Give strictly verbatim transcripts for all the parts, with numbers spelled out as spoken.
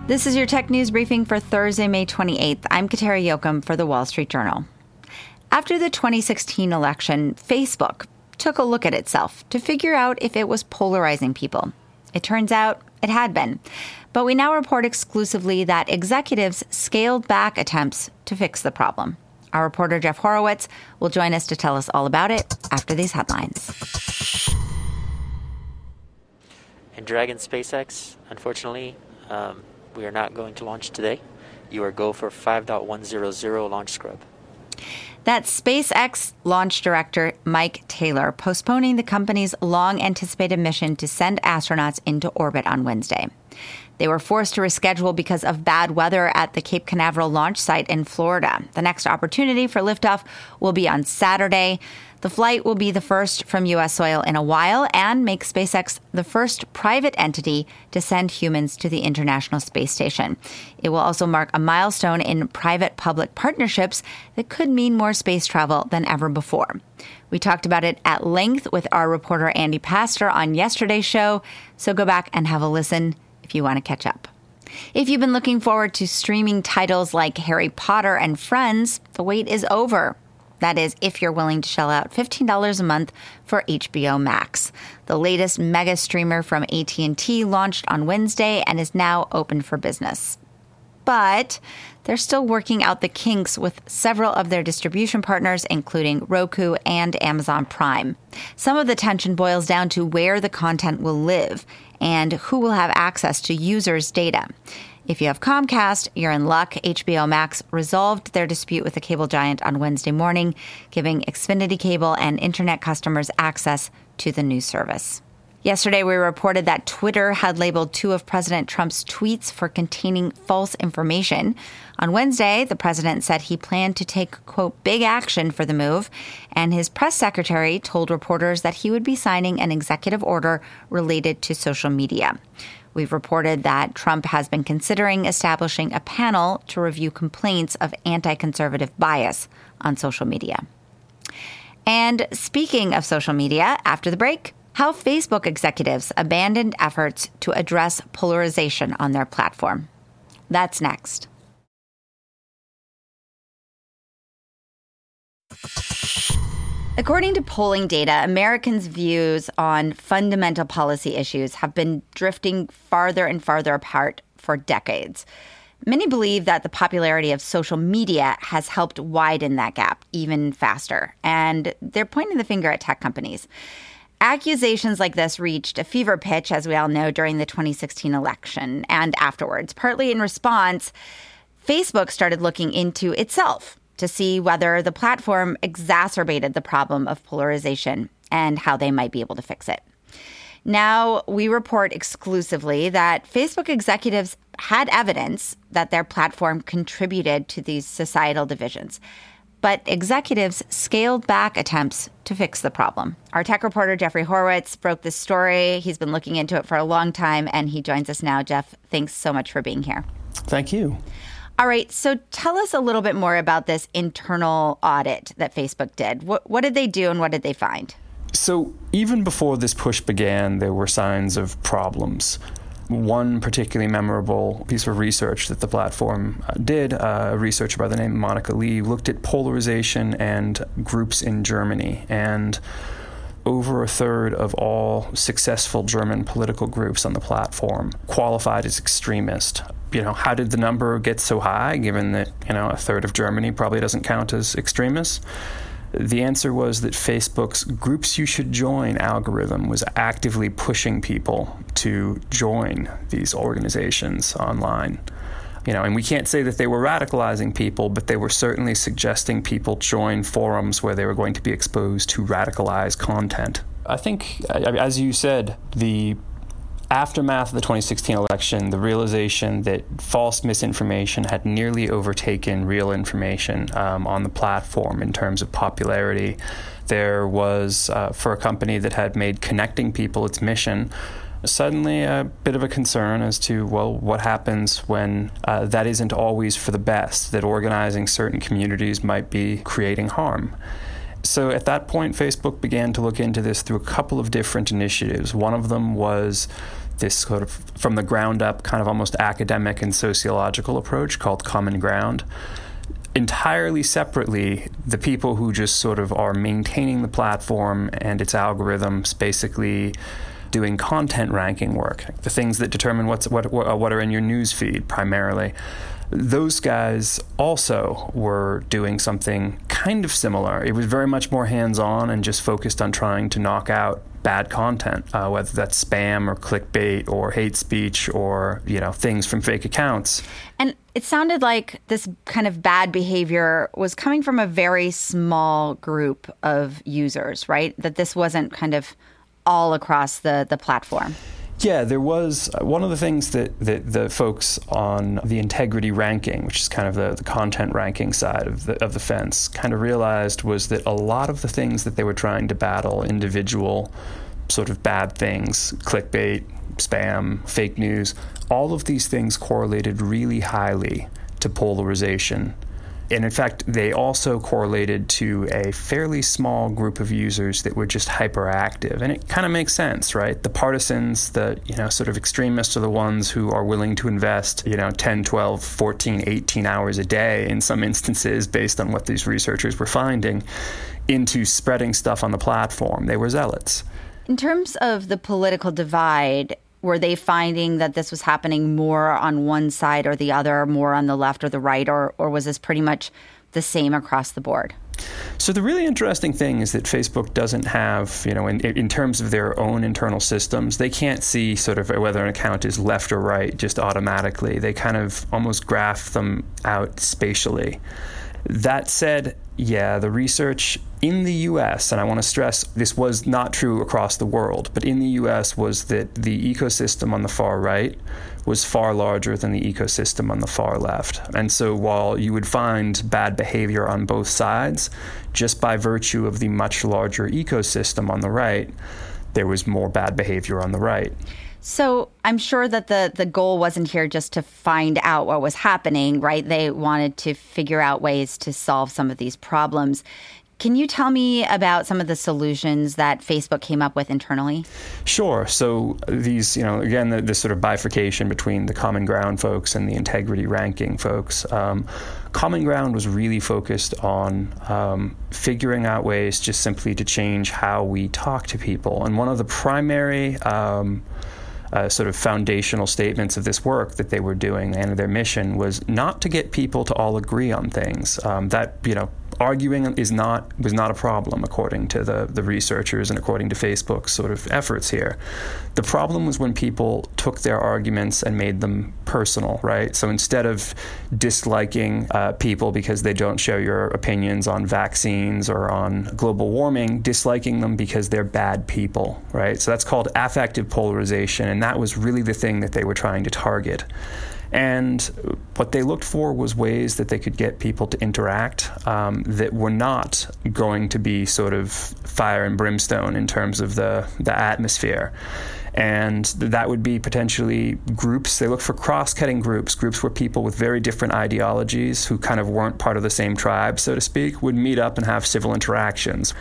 This is your tech news briefing for Thursday, May twenty-eighth. I'm Kateri Jochum for The Wall Street Journal. After the twenty sixteen election, Facebook took a look at itself to figure out if it was polarizing people. It turns out it had been. But we now report exclusively that executives scaled back attempts to fix the problem. Our reporter Jeff Horowitz will join us to tell us all about it after these headlines. And Dragon SpaceX, unfortunately, um, we are not going to launch today. You are go for five point one hundred launch scrub. That's SpaceX launch director Mike Taylor postponing the company's long-anticipated mission to send astronauts into orbit on Wednesday. They were forced to reschedule because of bad weather at the Cape Canaveral launch site in Florida. The next opportunity for liftoff will be on Saturday. The flight will be the first from U S soil in a while and make SpaceX the first private entity to send humans to the International Space Station. It will also mark a milestone in private-public partnerships that could mean more space travel than ever before. We talked about it at length with our reporter Andy Pastor on yesterday's show, so go back and have a listen if you want to catch up. If you've been looking forward to streaming titles like Harry Potter and Friends, the wait is over. That is, if you're willing to shell out fifteen dollars a month for H B O Max. The latest mega streamer from A T and T launched on Wednesday and is now open for business. But they're still working out the kinks with several of their distribution partners, including Roku and Amazon Prime. Some of the tension boils down to where the content will live and who will have access to users' data. If you have Comcast, you're in luck. H B O Max resolved their dispute with the cable giant on Wednesday morning, giving Xfinity Cable and internet customers access to the new service. Yesterday, we reported that Twitter had labeled two of President Trump's tweets for containing false information. On Wednesday, the president said he planned to take, quote, big action for the move, and his press secretary told reporters that he would be signing an executive order related to social media. We've reported that Trump has been considering establishing a panel to review complaints of anti-conservative bias on social media. And speaking of social media, after the break, how Facebook executives abandoned efforts to address polarization on their platform. That's next. According to polling data, Americans' views on fundamental policy issues have been drifting farther and farther apart for decades. Many believe that the popularity of social media has helped widen that gap even faster, and they're pointing the finger at tech companies. Accusations like this reached a fever pitch, as we all know, during the twenty sixteen election and afterwards. Partly in response, Facebook started looking into itself to see whether the platform exacerbated the problem of polarization and how they might be able to fix it. Now, we report exclusively that Facebook executives had evidence that their platform contributed to these societal divisions, but executives scaled back attempts to fix the problem. Our tech reporter, Jeffrey Horowitz, broke this story. He's been looking into it for a long time, and he joins us now. Jeff, thanks so much for being here. Thank you. All right. So tell us a little bit more about this internal audit that Facebook did. What, what did they do and what did they find? So even before this push began, there were signs of problems. One particularly memorable piece of research that the platform uh, did, uh, a researcher by the name of Monica Lee, looked at polarization and groups in Germany. And over a third of all successful German political groups on the platform qualified as extremist. You know, how did the number get so high, given that, you know, a third of Germany probably doesn't count as extremists? The answer was that Facebook's Groups You Should Join algorithm was actively pushing people to join these organizations online. You know, and we can't say that they were radicalizing people, but they were certainly suggesting people join forums where they were going to be exposed to radicalized content. I think, as you said, the aftermath of the twenty sixteen election, the realization that false misinformation had nearly overtaken real information um, on the platform in terms of popularity. There was, uh, for a company that had made connecting people its mission, suddenly a bit of a concern as to, well, what happens when uh, that isn't always for the best, that organizing certain communities might be creating harm. So at that point, Facebook began to look into this through a couple of different initiatives. One of them was this sort of from the ground up kind of almost academic and sociological approach called Common Ground. Entirely separately, the people who just sort of are maintaining the platform and its algorithms, basically doing content ranking work, the things that determine what's what what are in your news feed primarily. Those guys also were doing something kind of similar. It was very much more hands-on and just focused on trying to knock out bad content, uh, whether that's spam or clickbait or hate speech or, you know, things from fake accounts. And it sounded like this kind of bad behavior was coming from a very small group of users, right? That this wasn't kind of all across the, the platform. Yeah, there was uh, one of the things that, that the folks on the integrity ranking, which is kind of the, the content ranking side of the of the fence, kind of realized was that a lot of the things that they were trying to battle, individual sort of bad things, clickbait, spam, fake news, all of these things correlated really highly to polarization. And in fact, they also correlated to a fairly small group of users that were just hyperactive. And it kind of makes sense, right? The partisans, the, you know, sort of extremists are the ones who are willing to invest, you know, ten, twelve, fourteen, eighteen hours a day in some instances based on what these researchers were finding into spreading stuff on the platform. They were zealots. In terms of the political divide, were they finding that this was happening more on one side or the other, more on the left or the right, or, or was this pretty much the same across the board? So the really interesting thing is that Facebook doesn't have, you know, in, in terms of their own internal systems, they can't see sort of whether an account is left or right just automatically. They kind of almost graph them out spatially. That said, yeah, the research in the U S, and I want to stress this was not true across the world, but in the U S was that the ecosystem on the far right was far larger than the ecosystem on the far left. And so while you would find bad behavior on both sides, just by virtue of the much larger ecosystem on the right, there was more bad behavior on the right. So I'm sure that the, the goal wasn't here just to find out what was happening, right? They wanted to figure out ways to solve some of these problems. Can you tell me about some of the solutions that Facebook came up with internally? Sure. So these, you know, again, the, this sort of bifurcation between the Common Ground folks and the integrity ranking folks. Um, Common Ground was really focused on um, figuring out ways just simply to change how we talk to people. And one of the primary um, Uh, sort of foundational statements of this work that they were doing and their mission was not to get people to all agree on things. Um, that, you know, arguing is not was not a problem according to the, the researchers and according to Facebook's sort of efforts here. The problem was when people took their arguments and made them personal, right? So instead of disliking uh, people because they don't share your opinions on vaccines or on global warming, disliking them because they're bad people, right? So that's called affective polarization, and that was really the thing that they were trying to target. And what they looked for was ways that they could get people to interact um, that were not going to be sort of fire and brimstone in terms of the, the atmosphere. And that would be potentially groups. They look for cross-cutting groups, groups where people with very different ideologies who kind of weren't part of the same tribe, so to speak, would meet up and have civil interactions.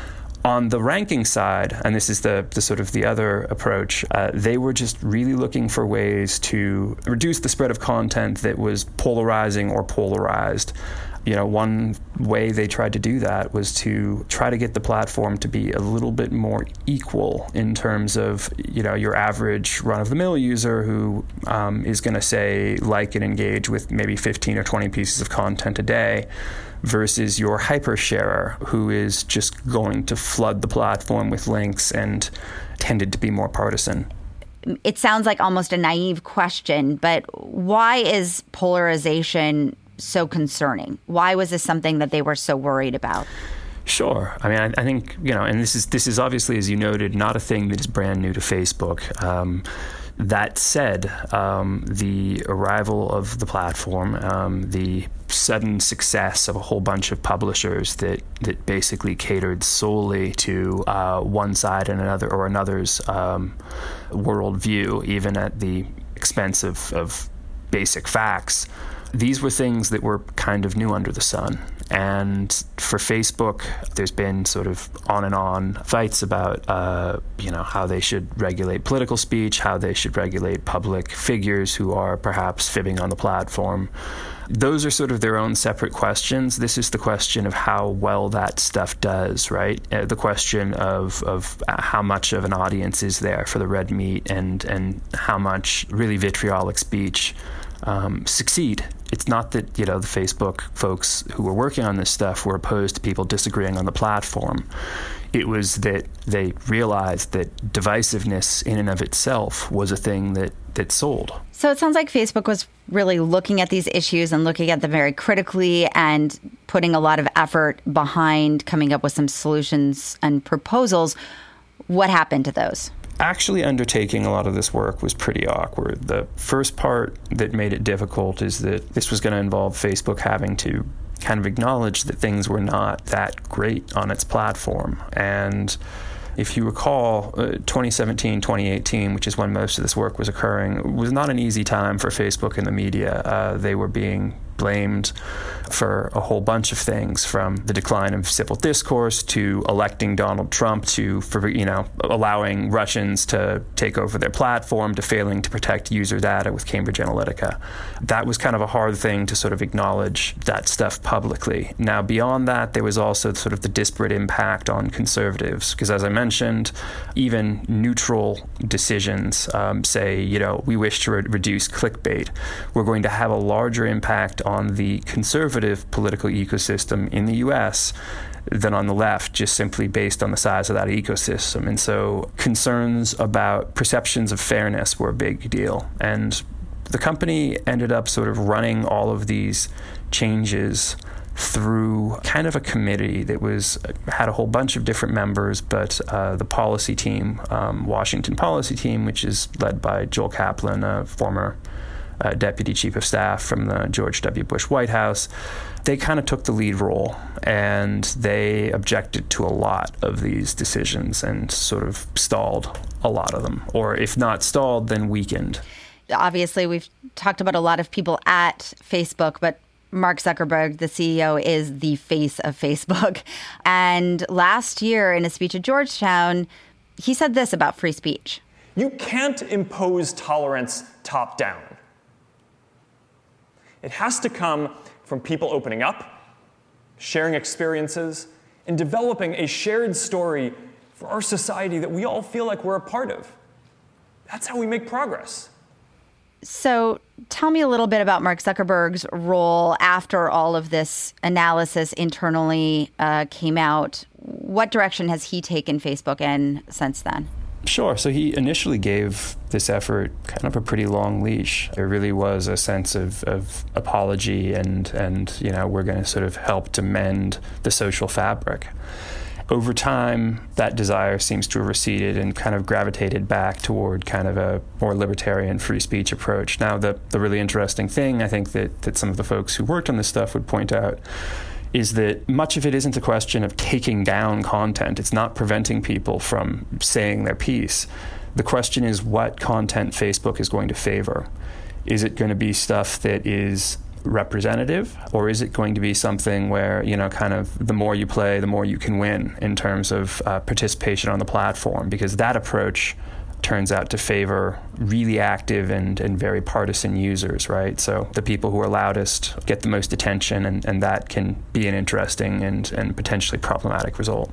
On the ranking side, and this is the, the sort of the other approach, uh, they were just really looking for ways to reduce the spread of content that was polarizing or polarized. You know, one way they tried to do that was to try to get the platform to be a little bit more equal in terms of, you know, your average run-of-the-mill user who um, is going to say, like and engage with maybe fifteen or twenty pieces of content a day, versus your hyper sharer who is just going to flood the platform with links and tended to be more partisan. It sounds like almost a naive question, but why is polarization so concerning? Why was this something that they were so worried about? Sure. I mean, I, I think, you know, and this is this is obviously, as you noted, not a thing that is brand new to Facebook. Um, that said, um, the arrival of the platform, um, the sudden success of a whole bunch of publishers that, that basically catered solely to uh, one side and another or another's um, worldview, even at the expense of, of basic facts. These were things that were kind of new under the sun. And for Facebook, there's been sort of on and on fights about, uh, you know, how they should regulate political speech, how they should regulate public figures who are perhaps fibbing on the platform. Those are sort of their own separate questions. This is the question of how well that stuff does, right? Uh, the question of, of how much of an audience is there for the red meat, and, and how much really vitriolic speech um, succeed. It's not that, you know, the Facebook folks who were working on this stuff were opposed to people disagreeing on the platform. It was that they realized that divisiveness in and of itself was a thing that, that sold. So it sounds like Facebook was really looking at these issues and looking at them very critically and putting a lot of effort behind coming up with some solutions and proposals. What happened to those? Actually undertaking a lot of this work was pretty awkward. The first part that made it difficult is that this was going to involve Facebook having to kind of acknowledge that things were not that great on its platform. And if you recall, uh, twenty seventeen, twenty eighteen, which is when most of this work was occurring, was not an easy time for Facebook and the media. Uh, they were being blamed for a whole bunch of things, from the decline of civil discourse to electing Donald Trump to, for, you know, allowing Russians to take over their platform, to failing to protect user data with Cambridge Analytica. That was kind of a hard thing to sort of acknowledge that stuff publicly. Now, beyond that, there was also sort of the disparate impact on conservatives, because as I mentioned, even neutral decisions, um, say, you know, we wish to re- reduce clickbait, we're going to have a larger impact on the conservative political ecosystem in the U S than on the left, just simply based on the size of that ecosystem. And so concerns about perceptions of fairness were a big deal. And the company ended up sort of running all of these changes through kind of a committee that was had a whole bunch of different members, but uh, the policy team, um, Washington policy team, which is led by Joel Kaplan, a former Uh, deputy chief of staff from the George W. Bush White House, they kind of took the lead role, and they objected to a lot of these decisions and sort of stalled a lot of them, or if not stalled, then weakened. Obviously, we've talked about a lot of people at Facebook, but Mark Zuckerberg, the C E O, is the face of Facebook. And last year, in a speech at Georgetown, he said this about free speech. You can't impose tolerance top down. It has to come from people opening up, sharing experiences, and developing a shared story for our society that we all feel like we're a part of. That's how we make progress. So tell me a little bit about Mark Zuckerberg's role after all of this analysis internally uh, came out. What direction has he taken Facebook in since then? Sure. So he initially gave this effort kind of a pretty long leash. There really was a sense of, of apology and, and, you know, we're going to sort of help to mend the social fabric. Over time, that desire seems to have receded and kind of gravitated back toward kind of a more libertarian free speech approach. Now, the, the really interesting thing, I think, that, that some of the folks who worked on this stuff would point out is that much of it isn't a question of taking down content. It's not preventing people from saying their piece. The question is what content Facebook is going to favor. Is it going to be stuff that is representative, or is it going to be something where, you know, kind of the more you play, the more you can win in terms of uh, participation on the platform? Because that approach turns out to favor really active and, and very partisan users, right? So the people who are loudest get the most attention, and, and that can be an interesting and, and potentially problematic result.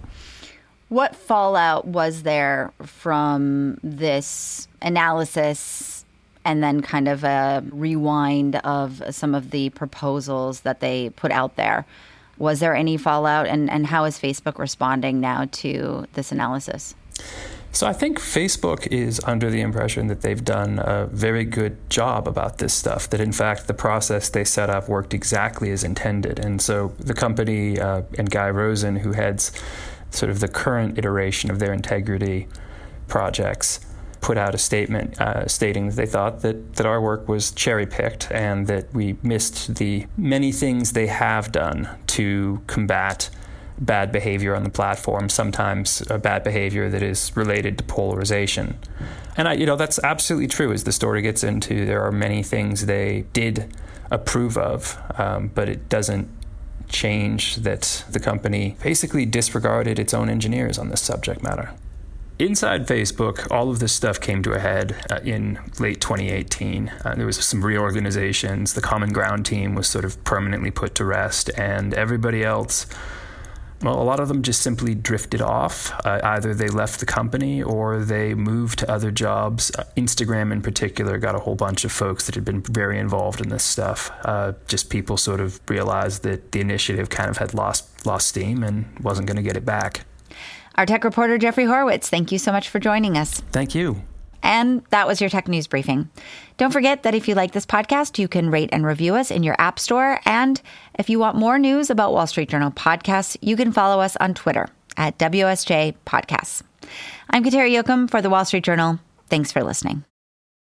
What fallout was there from this analysis and then kind of a rewind of some of the proposals that they put out there? Was there any fallout, and, and how is Facebook responding now to this analysis? So I think Facebook is under the impression that they've done a very good job about this stuff, that in fact the process they set up worked exactly as intended. And so the company uh, and Guy Rosen, who heads sort of the current iteration of their integrity projects, put out a statement uh, stating that they thought that, that our work was cherry-picked and that we missed the many things they have done to combat bad behavior on the platform, sometimes a bad behavior that is related to polarization. And, I, you know, that's absolutely true. As the story gets into, there are many things they did approve of, um, but it doesn't change that the company basically disregarded its own engineers on this subject matter. Inside Facebook, all of this stuff came to a head uh, in late twenty eighteen. Uh, there was some reorganizations. The Common Ground team was sort of permanently put to rest, and everybody else, well, a lot of them just simply drifted off. Uh, either they left the company or they moved to other jobs. Uh, Instagram in particular got a whole bunch of folks that had been very involved in this stuff. Uh, just people sort of realized that the initiative kind of had lost lost steam and wasn't going to get it back. Our tech reporter, Jeffrey Horowitz, thank you so much for joining us. Thank you. And that was your Tech News Briefing. Don't forget that if you like this podcast, you can rate and review us in your app store. And if you want more news about Wall Street Journal podcasts, you can follow us on Twitter at W S J Podcasts. I'm Kateri Jochum for the Wall Street Journal. Thanks for listening.